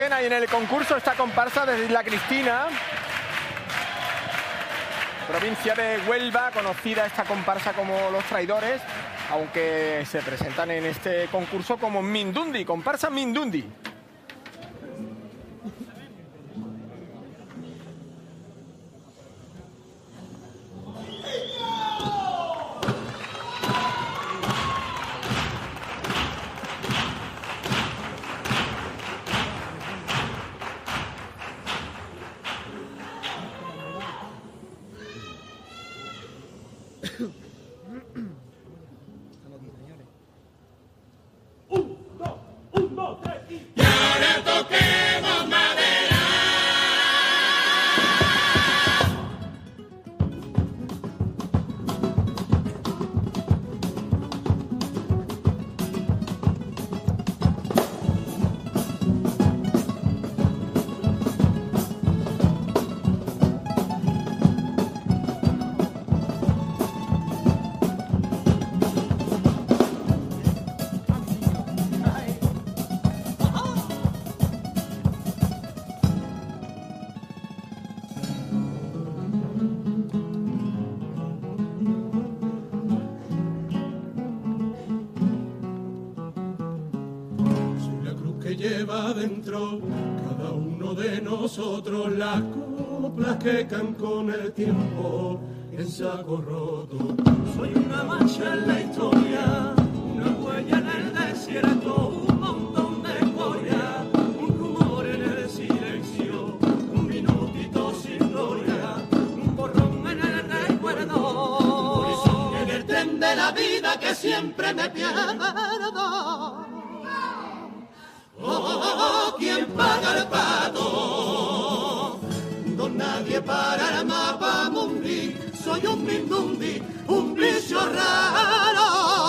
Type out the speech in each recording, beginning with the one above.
Y en el concurso esta comparsa desde Isla Cristina, provincia de Huelva, conocida esta comparsa como Los Traidores, aunque se presentan en este concurso como Mindundi, comparsa Mindundi. Lleva dentro cada uno de nosotros las coplas que caen con el tiempo en saco roto. Soy una mancha en la historia, una huella en el desierto, un montón de escoria, un rumor en el silencio, un minutito sin gloria, un borrón en el recuerdo, un horizonte en el tren de la vida que siempre me pierdo. Oh, ¿quién paga el pato? Don nadie para el mapa mundi. Soy un mindundi, un bicho raro.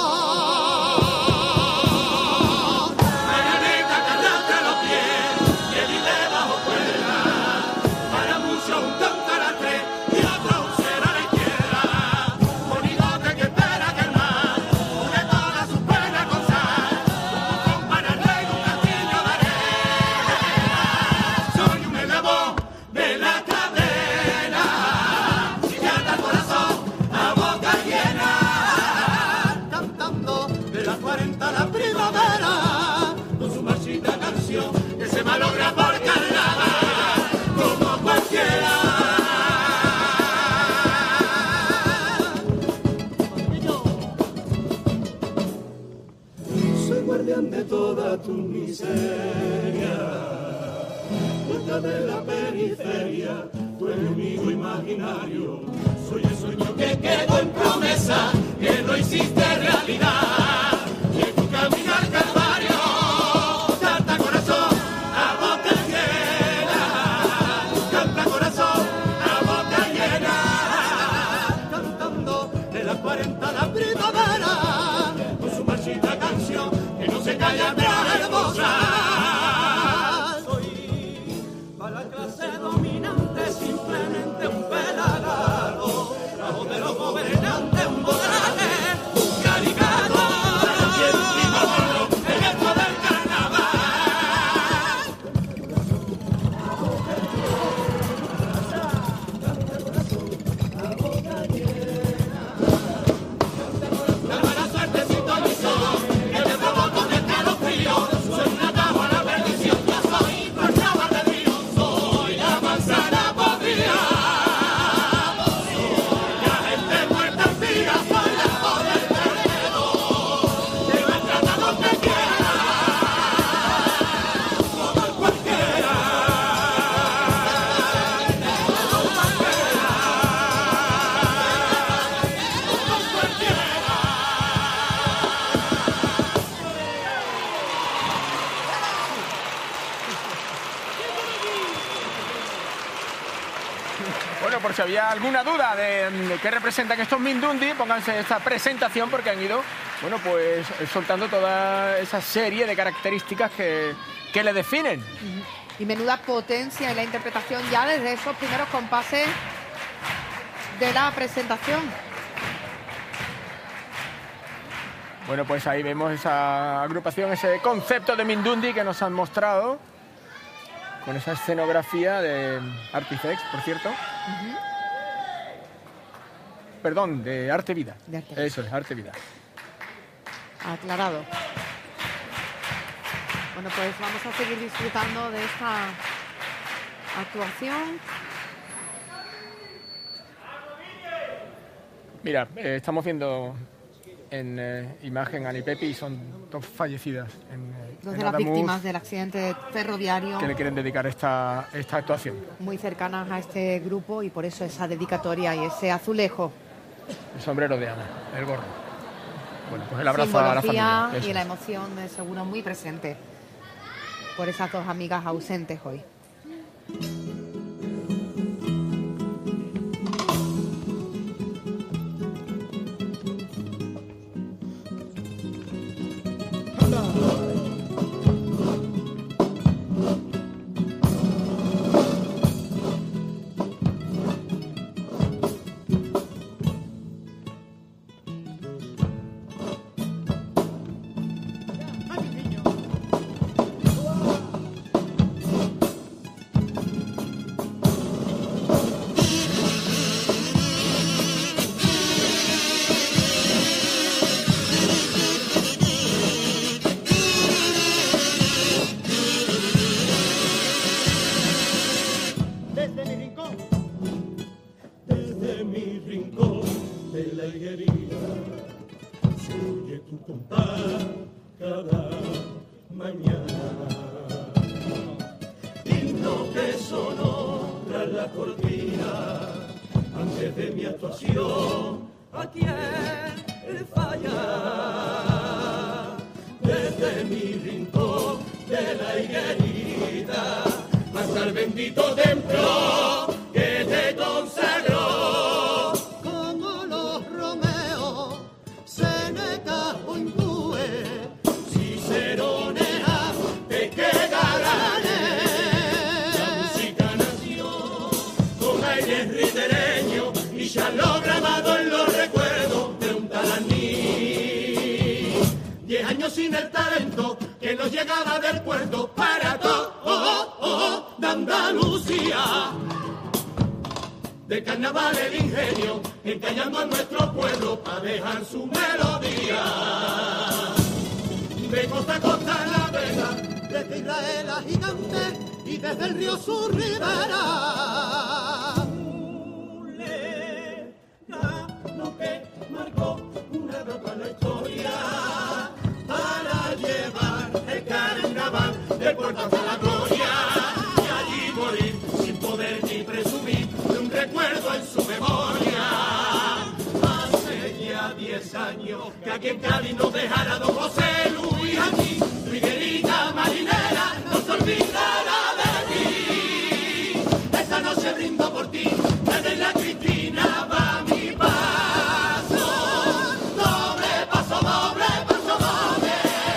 Mañanita que arrastra los pies, que vive bajo cuerda. Para muchos un cantaratre y otro un ser a la izquierda. Monigote que espera que el mar cure todas sus penas con sal. Un para el rey, un castillo de arena. Soy un eslabón de la cadena. Si llanta el corazón a boca llena. Cantando de las 40 a la primavera. Con su marchita canción que se malogra por carnaval. Como cualquiera. Soy guardián de toda tu miseria, puerta de la periferia, tu enemigo imaginario. Soy el sueño que quedó en promesa, que no hiciste realidad. Y en tu camino al calvario, canta corazón a boca llena. Canta corazón a boca llena. Cantando de las 40 a la primavera. Con su marchita canción que no se calla atrás hermosa. Soy para la clase dominante simplemente un pelagato, trajo de los gobernantes un bodraje, un caricato, y encima morro en el poder carnaval. La mala suerte sintonizó, que me provocó un escalofrío. Soy un atajo a la perdición, yo soy infernal albedrío. Soy la manzana podrida. Soy la gente muerta en vida, soy la joya del terreno. Te va a tratar donde quiera, como cualquiera. Bueno, por si había alguna duda de qué representan estos Mindundi, pónganse esta presentación porque han ido, bueno, pues soltando toda esa serie de características que le definen. Y menuda potencia en la interpretación ya desde esos primeros compases de la presentación. Bueno, pues ahí vemos esa agrupación, ese concepto de Mindundi que nos han mostrado. con esa escenografía de Artifex, por cierto. Perdón, de Arte Vida. De Arte Vida. Eso es, Arte Vida. Aclarado. Bueno, pues vamos a seguir disfrutando de esta actuación. Mira, estamos viendo en imagen a Ani Pepi y son dos fallecidas Dos en de las Adamuz, víctimas del accidente ferroviario, que le quieren dedicar esta actuación. muy cercanas a este grupo, y por eso esa dedicatoria y ese azulejo. El sombrero de Ana, el gorro. Bueno, pues el abrazo a la Simbología familia. Eso y la es. emoción seguro muy presente por esas dos amigas ausentes hoy. Desde mi rincón de la higuería se oye tu compás cada mañana. Himno que sonó tras la cortina antes de mi actuación. ¿A quién le falla? Desde mi rincón de la higuerita hasta el bendito templo que te consagró. Como los Romeos, Seneca o Impúe, Cicerones te quedarán. La música nació con aires ritereños y ya lo grabado en los recuerdos de un talaní. 10 años sin el talento que nos llegaba del puerto para todo de Andalucía. De carnaval el ingenio, encallando a nuestro pueblo para dejar su melodía. De costa a costa la vela, desde Israel a Gigante y desde el río su ribera. Lo que marcó una etapa en la historia para llevar el carnaval del puerto hasta la gloria y allí morir sin poder ni presumir de un recuerdo en su memoria. Hace ya 10 años que aquí en Cádiz nos dejara don José Luis, aquí tu higuerita marinera no se olvidará de ti. Esta noche brindo por ti, desde la Cristina va mi paso, doble paso, doble paso, doble.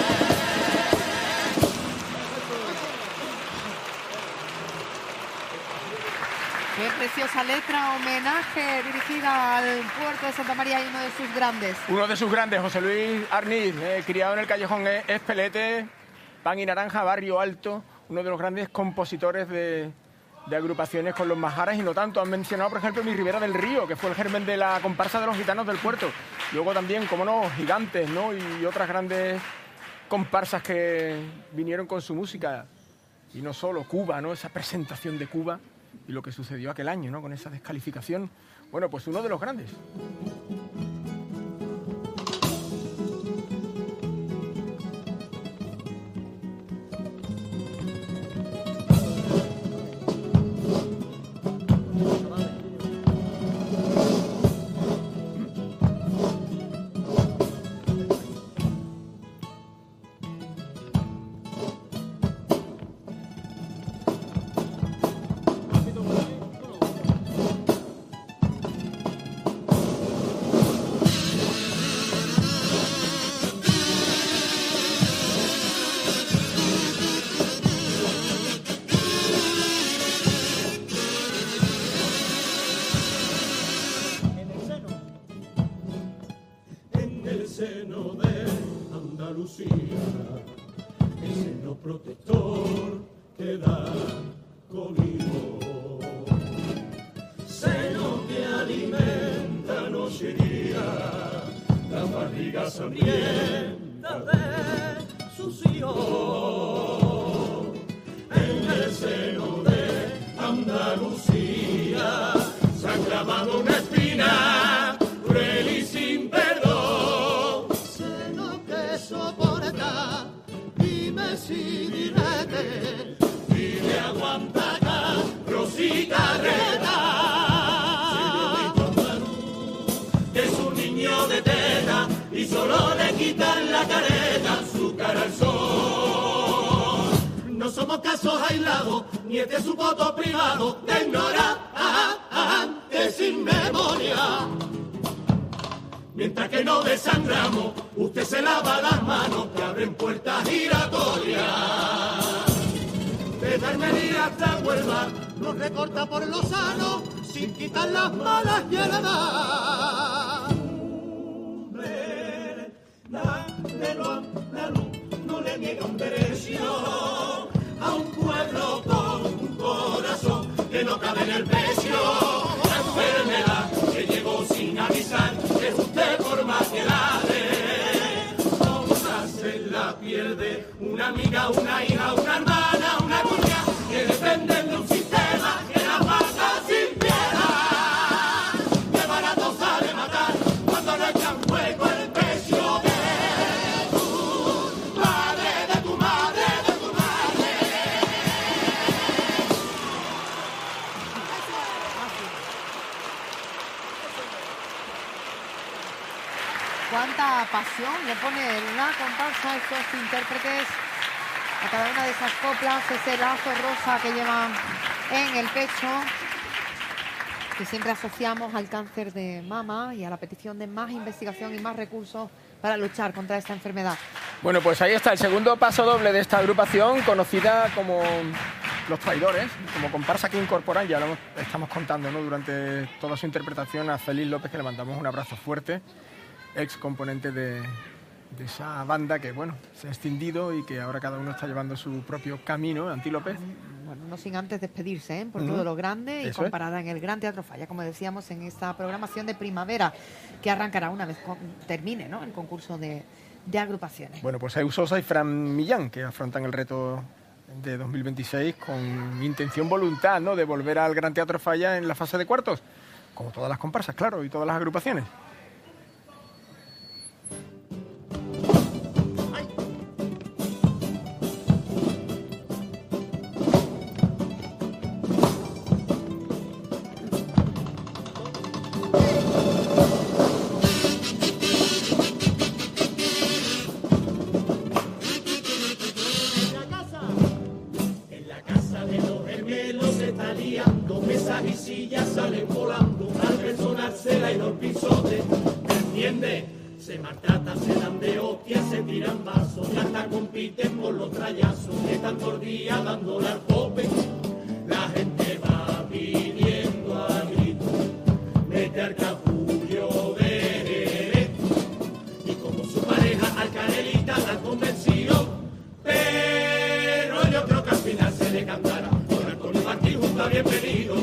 Qué preciosa letra, homenaje dirigida al puerto de Santa María y uno de sus grandes. Uno de sus grandes, José Luis Arniz, criado en el callejón Espelete, Pan y Naranja, Barrio Alto, uno de los grandes compositores de agrupaciones con los majaras y no tanto. Han mencionado, por ejemplo, Mi Ribera del Río, que fue el germen de la comparsa de los gitanos del puerto. Luego también, como no, Gigantes, ¿no? Y otras grandes comparsas que vinieron con su música. Y no solo Cuba, ¿no? Esa presentación de Cuba y lo que sucedió aquel año, ¿no? Con esa descalificación. Bueno, pues uno de los grandes. Seno de Andalucía, el seno protector que da amiga hambrienta de sucio. En el seno de Andalucía se ha clavado una espina cruel y sin perdón. Sé lo que soporta, dime si direte, dile aguanta acá, Rosita Reta. De tela y solo le quitan la careta, su cara al sol. No somos casos aislados, ni este es su voto privado de ignorante sin memoria. Mientras que no desangramos, usted se lava las manos que abren puertas giratorias. De Almería hasta Huelva nos recorta por lo sano sin quitar las malas y la edad. La luz no le niega un derecho a un pueblo con un corazón que no cabe en el pecho. La enfermedad que llegó sin avisar es usted por más que la dé. Nunca se la pierde una amiga, una hija, una hermana, una cuña que dependen de un sistema que la pasa sin piedad. Qué barato sale matar cuando no echan fuego el pecho. Cuánta pasión le pone la comparsa a estos intérpretes a cada una de esas coplas, ese lazo rosa que llevan en el pecho, que siempre asociamos al cáncer de mama y a la petición de más investigación y más recursos para luchar contra esta enfermedad. Bueno, pues ahí está el segundo paso doble de esta agrupación, conocida como Los Traidores, como comparsa que incorporan, ya lo estamos contando, ¿no?, durante toda su interpretación, a Félix López, que le mandamos un abrazo fuerte, ex componente de esa banda que, bueno, se ha extinguido y que ahora cada uno está llevando su propio camino. Anti López. Bueno, no sin antes despedirse, por todo lo grande y comparada en el Gran Teatro Falla, como decíamos, en esta programación de primavera que arrancará una vez termine, ¿no?, el concurso de agrupaciones. Bueno, pues Eus Sosa y Fran Millán, que afrontan el reto de 2026 con intención, voluntad, ¿no?, de volver al Gran Teatro Falla en la fase de cuartos, como todas las comparsas, claro, y todas las agrupaciones. Se maltratan, se dan de hostia, se tiran vasos y hasta compiten por los trayazos. Están por día dándole al pope. La gente va pidiendo a grito, mete al capullo de y como su pareja al Canelita la han convencido. Pero yo creo que al final se le cantará con el Tony Martín junto a bienvenido.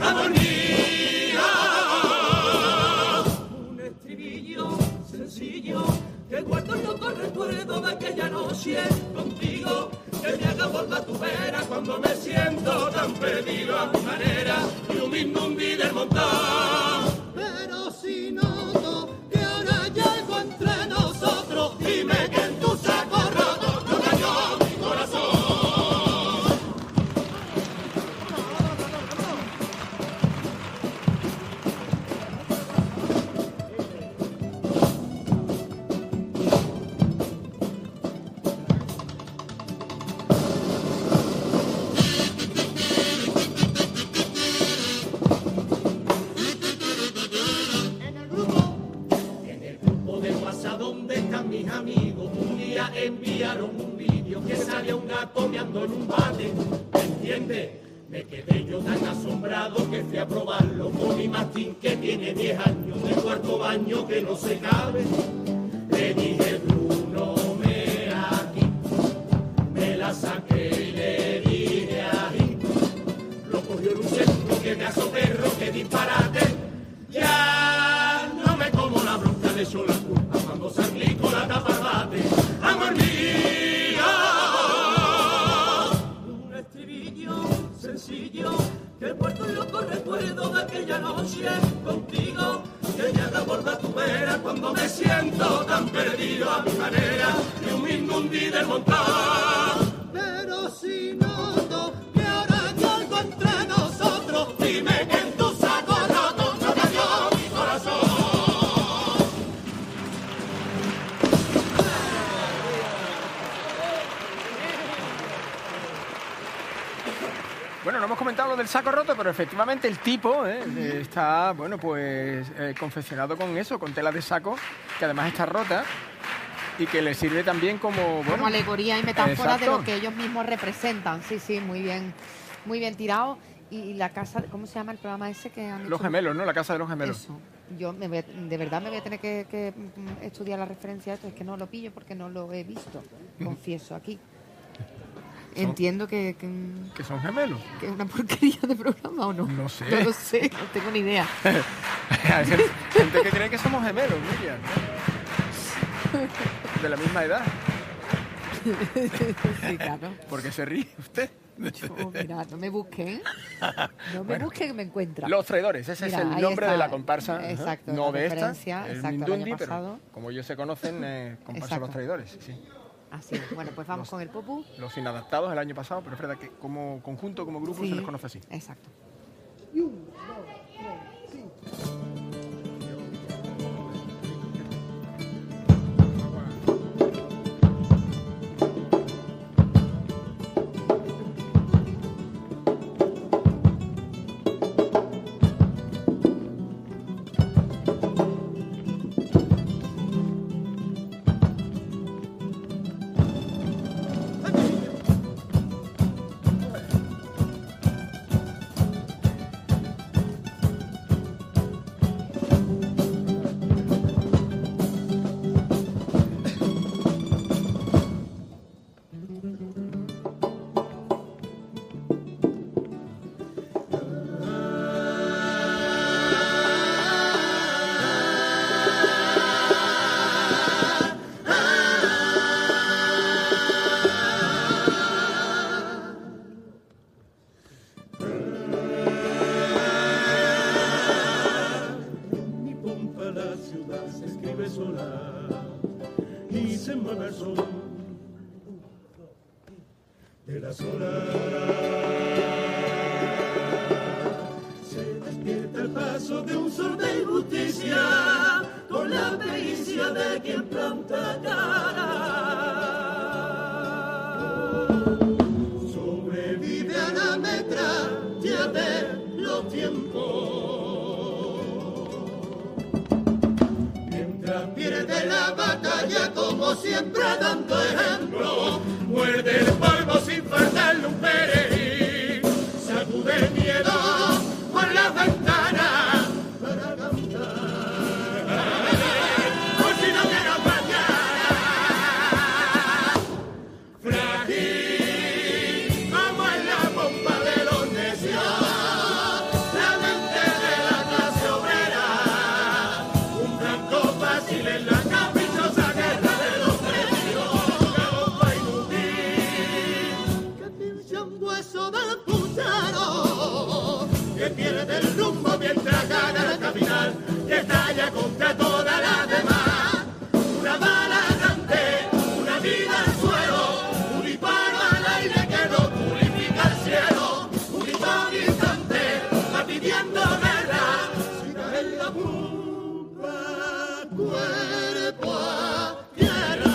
Que guardo yo con recuerdo de aquella noche contigo, que me haga volver a tu vera cuando me siento tan perdido a mi manera y un Mindundi del montón. Pero si noto que ahora llego entre nosotros, dime que en tu saco roto no cayó mi corazón. Enviaron un vídeo que salía un gato meando en un bate. ¿Me entiendes? Me quedé yo tan asombrado que fui a probarlo con mi Martín que tiene 10 años, de cuarto baño que no se cabe. Le dije, Bruno, me aquí, me la saqué y le dije ahí. Lo cogió en un segundo, que pedazo perro, que disparate. Ya no me como la bronca, le echó la culpa cuando salí. sencillo, que guardo loco recuerdo de aquella noche contigo, que ya da borda tu vera cuando me siento tan perdido a mi manera, y un mindundi del montón. Pero si noto que ahora hay algo entre nosotros, dime que en tu saco roto no te dio mi corazón. Bueno, no hemos comentado lo del saco roto, pero efectivamente el tipo está, bueno, pues confeccionado con eso, con tela de saco, que además está rota y que le sirve también como... Bueno, como alegoría y metáfora exacto, de lo que ellos mismos representan. Sí, sí, muy bien tirado. Y la casa, ¿cómo se llama el programa ese que han hecho? Los gemelos, ¿no? La casa de los gemelos. Eso. Yo de verdad me voy a tener que estudiar la referencia a esto. Es que no lo pillo porque no lo he visto, confieso aquí. Entiendo que son gemelos. ¿Que es una porquería de programa o no? No sé. No lo sé, no tengo ni idea. Hay gente que cree que somos gemelos, Miriam. De la misma edad. Sí, claro. ¿Por qué se ríe usted? Yo, mira, no me busquen. No me busquen que me encuentran. Los traidores, ese Mira, es el ahí nombre está, de la comparsa. exacto, no la de esta, referencia, el exacto, Mindundi, el año pero pasado. como ellos se conocen, comparsa Exacto. Los Traidores. Sí. Así es. Bueno, pues vamos con el popú. Los inadaptados el año pasado, pero es verdad que como conjunto, como grupo, Sí, se les conoce así. Exacto. De las horas se despierta el paso de un sol de injusticia con la pericia de quien planta cara. Sobrevive a la metralla de los tiempos mientras pierde la batalla como siempre dando ejemplo. Muerde el polvo sin faltarle un perejil, sacude el miedo por las ventanas para cantar, por si no quiero mañana. Frágil como en la pompa de los necios, la mente de la clase obrera, un blanco fácil en la caprichosa guerra de los precios. Hueso del puchero que pierde el rumbo mientras gana el caminar, que estalla contra todas las demás. Una bala grande, una vida al suelo, un disparo al aire que no purifica el cielo, un grito distante va pidiendo guerra, si cae en la pumpa, cuerpo a tierra.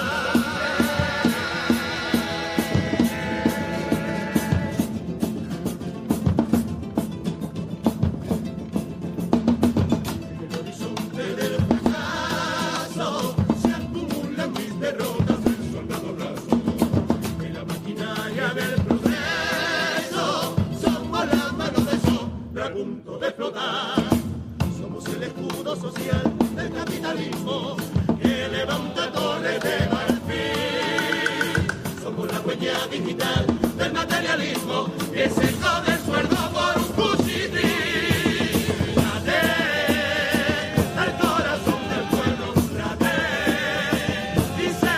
Punto de explotar. Somos el escudo social del capitalismo que levanta torres de marfil. Somos la huella digital del materialismo que se jode el sueldo por un cuchitril. Trate al corazón del pueblo, trate y se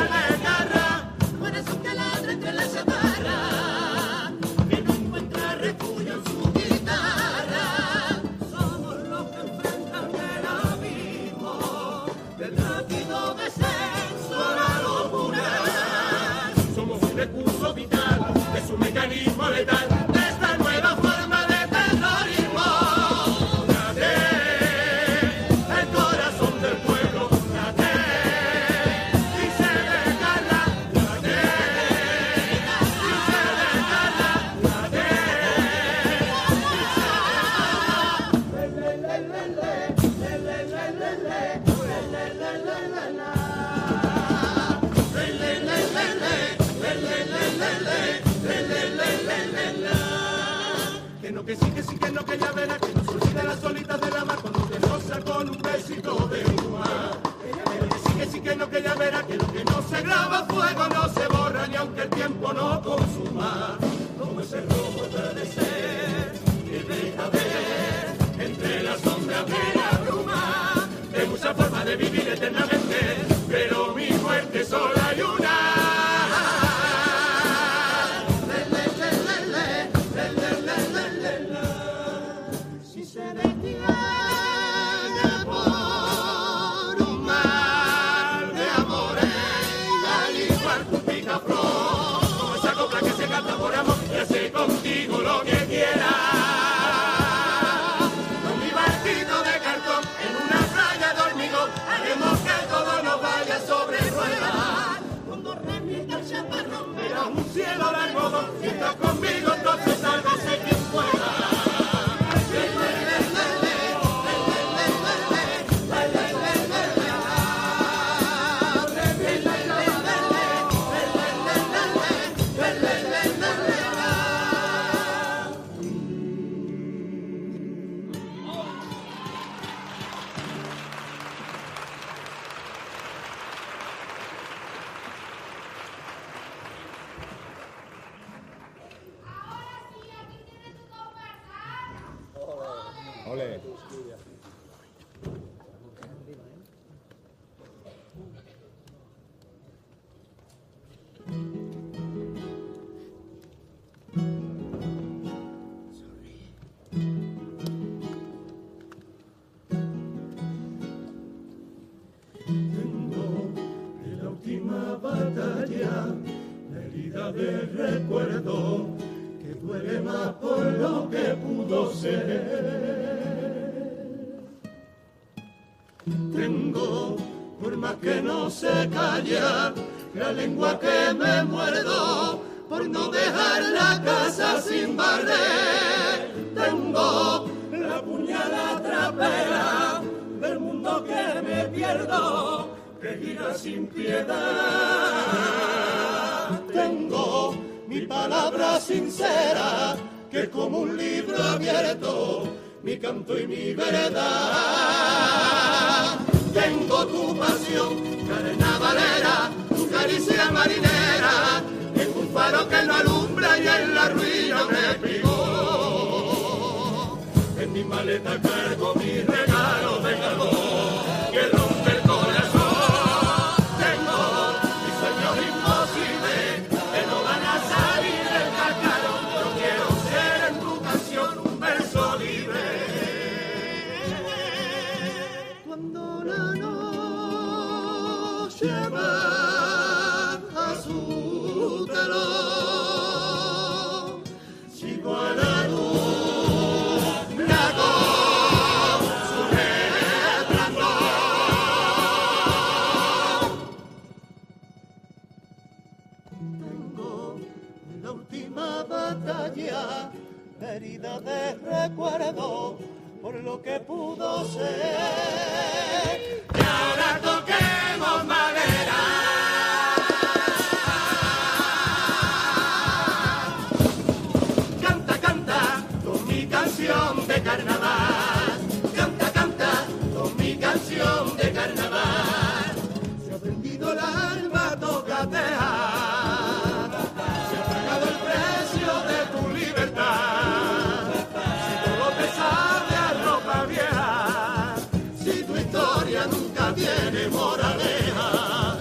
desgarra. Corazón que ladra entre la chatarra, que no encuentra refugio. no, que sí, que sí, que no, que ya verá, que no se olvida las solitas de la mar cuando te roza con un besito de mar. Que sí, que sí, que no, que ya verá, que lo que no se graba a fuego no se borra ni aunque el tiempo no consuma. Como ese rojo atardecer que deja ver entre las sombras de la bruma, de muchas formas de vivir eternamente, pero mi muerte solo hay una. Si se detiene por un mar de amores, al igual que un picaflor, como esa copla que se canta por amor y hace contigo lo que quiera. Con mi barquito de cartón en una playa de hormigón, haremos que todo nos vaya sobre ruedas. Cuando remita el chaparrón, verás un cielo de algodón. Si estás conmigo, entonces sálvese quien pueda. Ole. En la última batalla, la herida de recuerdo que duele más por lo que pudo ser. Tengo, por más que no se calla, la lengua que me muerdo por no dejar la casa sin barrer. Tengo la puñalada trapera del mundo que me pierdo, que gira sin piedad. Tengo mi palabra sincera, que como un libro abierto, mi canto y mi verdad. Tengo tu pasión, carnavalera, tu caricia marinera, en un faro que no alumbra y en la ruina me pegó. En mi maleta cargo mi regalo de calor, que rompe el corazón. Tengo mis sueños imposibles, que no van a salir del cascarón. Yo quiero ser en tu canción un verso libre. Cuando la noche va a su telón, sigo a la luz, me hago su resplandor. Tengo la última batalla, herida de recuerdo por lo que pudo ser. Y ahora toquemos madera. Canta, canta con mi canción de carnaval. Canta, canta con mi canción de carnaval. Se ha vendido el alma, toca dejar. Se ha pagado el precio de tu libertad. Si todo te sabe a ropa vieja, si tu historia nunca tiene moraleja.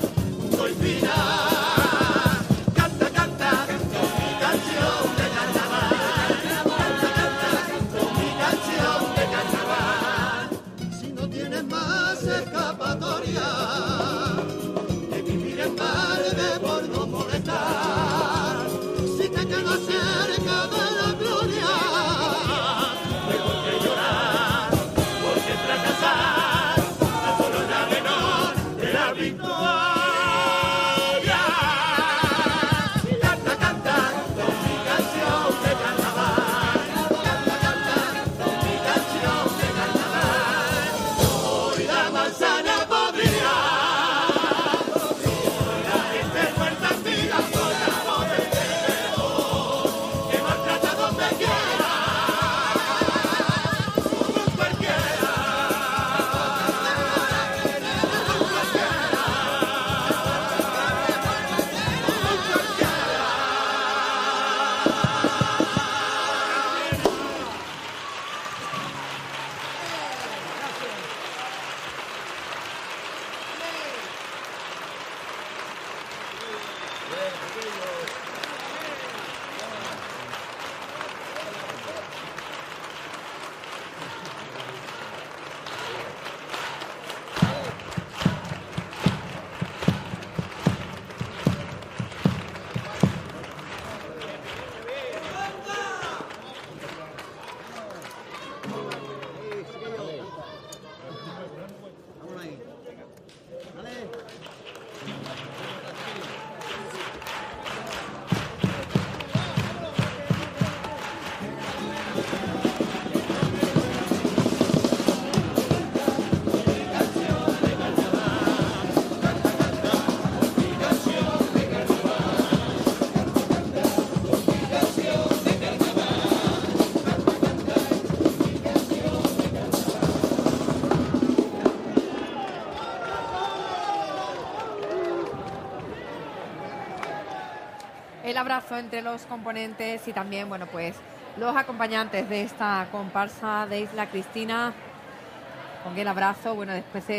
El abrazo entre los componentes y también, bueno, pues los acompañantes de esta comparsa de Isla Cristina, con el abrazo, bueno, después